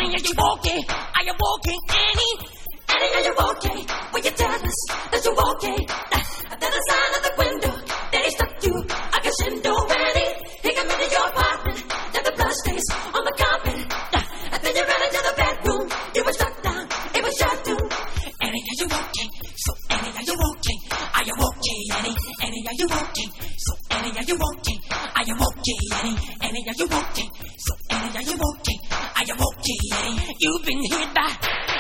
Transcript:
Annie, are you okay? Are you okay, Annie? Annie, are you okay? Will you tell us that you're okay? There's a sign at the window that he struck you a crescendo, Annie. He came into your apartment, left the blood stains on the carpet. Then you ran into the bedroom. You were struck down, it was your doom. Annie, are you okay? So Annie, are you okay? Are you okay, Annie? Annie, are you okay? So Annie, are you okay? Are you okay, Annie? Annie, are you okay? So Annie, are you okay? Are you okay, Annie? You've been hit by